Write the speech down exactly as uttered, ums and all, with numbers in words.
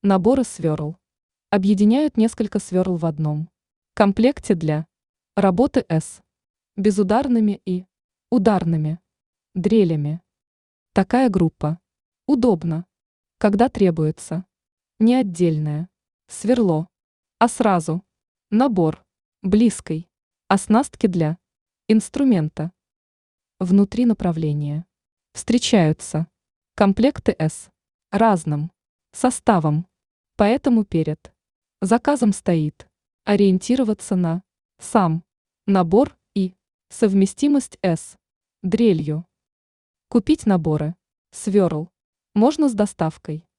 Наборы сверл. Объединяют несколько сверл в одном комплекте для работы с безударными и ударными дрелями. Такая группа удобна, когда требуется не отдельное сверло, а сразу набор близкой оснастки для инструмента. Внутри направления встречаются комплекты с разным составом, поэтому перед заказом стоит ориентироваться на сам набор и совместимость с дрелью. Купить наборы сверл можно с доставкой